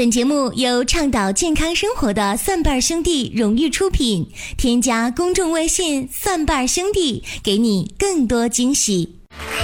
本节目由倡导健康生活的蒜瓣兄弟荣誉出品，添加公众微信蒜瓣兄弟，给你更多惊喜。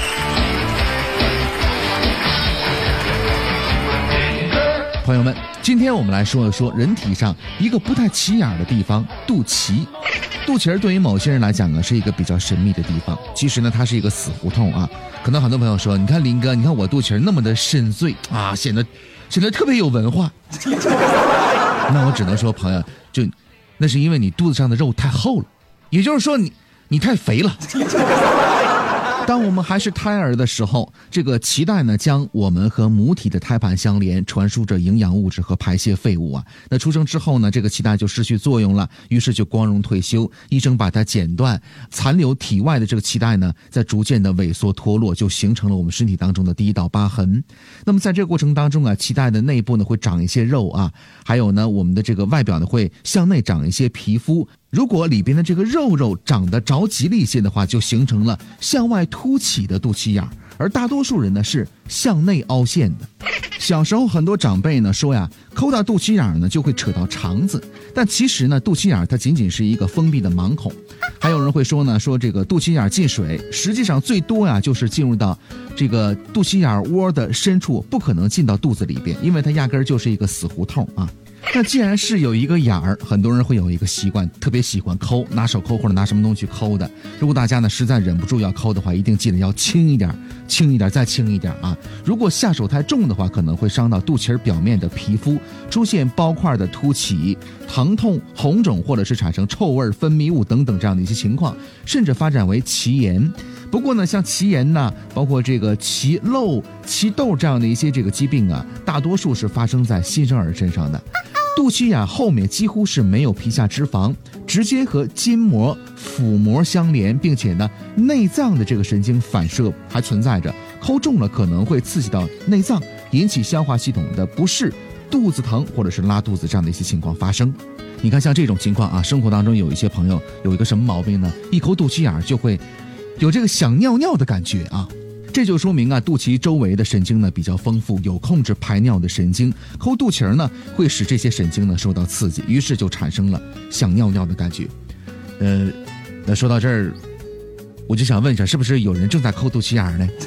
朋友们，今天我们来说一说人体上一个不太起眼的地方——肚脐。肚脐儿对于某些人来讲呢，是一个比较神秘的地方。其实呢，它是一个死胡同啊。可能很多朋友说，你看林哥，你看我肚脐儿那么的深邃啊，显得特别有文化。那我只能说，朋友，那是因为你肚子上的肉太厚了，也就是说你太肥了。当我们还是胎儿的时候，这个脐带呢将我们和母体的胎盘相连，传输着营养物质和排泄废物啊。那出生之后呢，这个脐带就失去作用了，于是就光荣退休，医生把它剪断，残留体外的这个脐带呢在逐渐的萎缩脱落，就形成了我们身体当中的第一道疤痕。那么在这个过程当中啊，脐带的内部呢会长一些肉啊，还有呢我们的这个外表呢会向内长一些皮肤。如果里边的这个肉长得着急了一些的话，就形成了向外凸起的肚脐眼，而大多数人呢是向内凹陷的。小时候很多长辈呢说呀，抠到肚脐眼呢就会扯到肠子，但其实呢肚脐眼它仅仅是一个封闭的盲孔。还有人会说呢，说这个肚脐眼进水，实际上最多呀就是进入到这个肚脐眼窝的深处，不可能进到肚子里边，因为它压根儿就是一个死胡同啊。那既然是有一个眼儿，很多人会有一个习惯，特别喜欢抠，拿手抠或者拿什么东西去抠的。如果大家呢实在忍不住要抠的话，一定记得要轻一点，再轻一点啊！如果下手太重的话，可能会伤到肚脐表面的皮肤，出现包块的凸起、疼痛、红肿，或者是产生臭味、分泌物等等这样的一些情况，甚至发展为脐炎。不过呢，像脐炎呢，包括这个脐漏、脐窦这样的一些这个疾病啊，大多数是发生在新生儿身上的。肚脐眼后面几乎是没有皮下脂肪，直接和筋膜、腹膜相连，并且呢，内脏的这个神经反射还存在着，抠重了可能会刺激到内脏，引起消化系统的不适、肚子疼或者是拉肚子这样的一些情况发生。你看像这种情况啊，生活当中有一些朋友有一个什么毛病呢？一抠肚脐眼就会有这个想尿尿的感觉啊。这就说明啊，肚脐周围的神经呢比较丰富，有控制排尿的神经，抠肚脐呢会使这些神经呢受到刺激，于是就产生了想尿尿的感觉。那说到这儿，我就想问一下，是不是有人正在抠肚脐眼呢？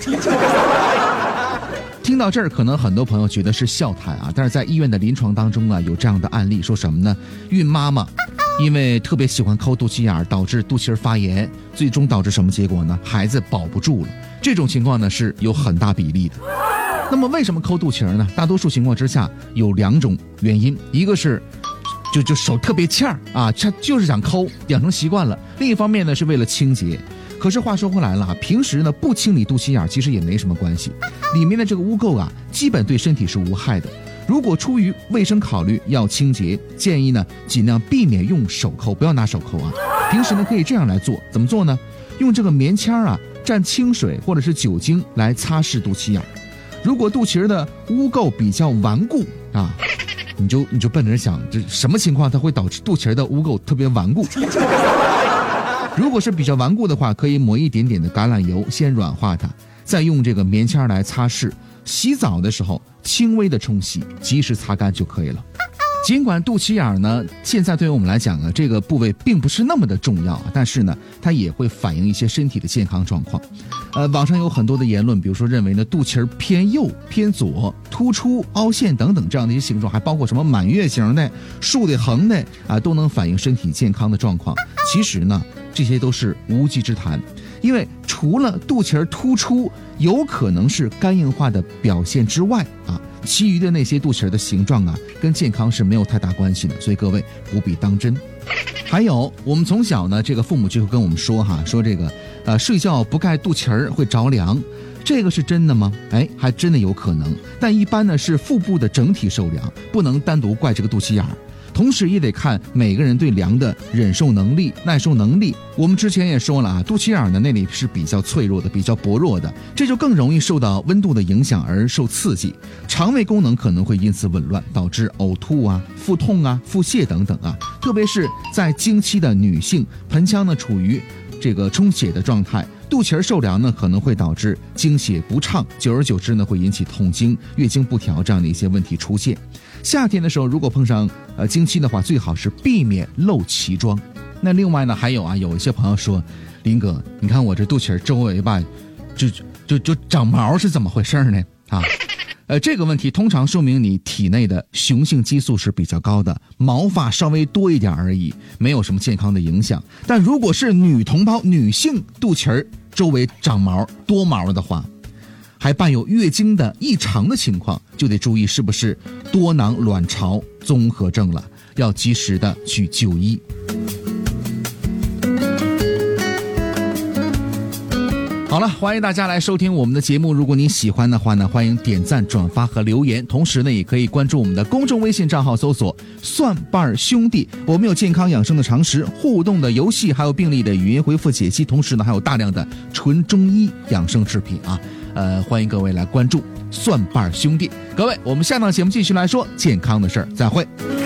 听到这儿，可能很多朋友觉得是笑谈啊，但是在医院的临床当中啊，有这样的案例，说什么呢？孕妈妈因为特别喜欢抠肚脐眼，导致肚脐发炎，最终导致什么结果呢？孩子保不住了。这种情况呢是有很大比例的。那么为什么抠肚脐呢？大多数情况之下有两种原因，一个是就手特别欠啊，他就是想抠，养成习惯了；另一方面呢是为了清洁。可是话说回来了，平时呢不清理肚脐眼其实也没什么关系，里面的这个污垢啊，基本对身体是无害的。如果出于卫生考虑要清洁，建议呢尽量避免用手抠，不要拿手抠啊。平时呢可以这样来做，怎么做呢？用这个棉签啊蘸清水或者是酒精来擦拭肚脐眼。如果肚脐的污垢比较顽固啊，你就奔着想，这什么情况它会导致肚脐的污垢特别顽固？如果是比较顽固的话，可以抹一点点的橄榄油先软化它，再用这个棉签来擦拭。洗澡的时候轻微的冲洗，及时擦干就可以了。尽管肚脐眼呢现在对于我们来讲啊，这个部位并不是那么的重要啊，但是呢它也会反映一些身体的健康状况。网上有很多的言论，比如说认为呢肚脐偏右、偏左、突出、凹陷等等这样的一些形状，还包括什么满月形的、竖的、横的啊，都能反映身体健康的状况。其实呢这些都是无稽之谈，因为除了肚脐突出有可能是肝硬化的表现之外啊，其余的那些肚脐的形状啊，跟健康是没有太大关系的，所以各位不必当真。还有我们从小呢，这个父母就会跟我们说说这个睡觉不盖肚脐会着凉，这个是真的吗？还真的有可能，但一般呢是腹部的整体受凉，不能单独怪这个肚脐眼。同时也得看每个人对凉的忍受能力、耐受能力。我们之前也说了啊，肚脐眼的那里是比较脆弱的、比较薄弱的，这就更容易受到温度的影响而受刺激，肠胃功能可能会因此紊乱，导致呕吐啊、腹痛啊、腹泻等等啊。特别是在经期的女性，盆腔呢处于这个充血的状态，肚脐受凉呢可能会导致经血不畅，久而久之呢会引起痛经、月经不调这样的一些问题出现。 夏天的时候如果碰上经期的话，最好是避免露脐装。那另外呢，还有有一些朋友说，林哥，你看我这肚脐周围吧，就长毛是怎么回事呢？这个问题通常说明你体内的雄性激素是比较高的，毛发稍微多一点而已，没有什么健康的影响。但如果是女同胞女性肚脐周围长毛多毛了的话，还伴有月经的异常的情况，就得注意是不是多囊卵巢综合症了，要及时的去就医。好了，欢迎大家来收听我们的节目。如果您喜欢的话呢，欢迎点赞、转发和留言。同时呢，也可以关注我们的公众微信账号，搜索“蒜瓣兄弟”。我们有健康养生的常识、互动的游戏，还有病例的语音回复解析。同时呢，还有大量的纯中医养生制品啊。欢迎各位来关注蒜瓣兄弟。各位，我们下档节目继续来说健康的事儿，再会。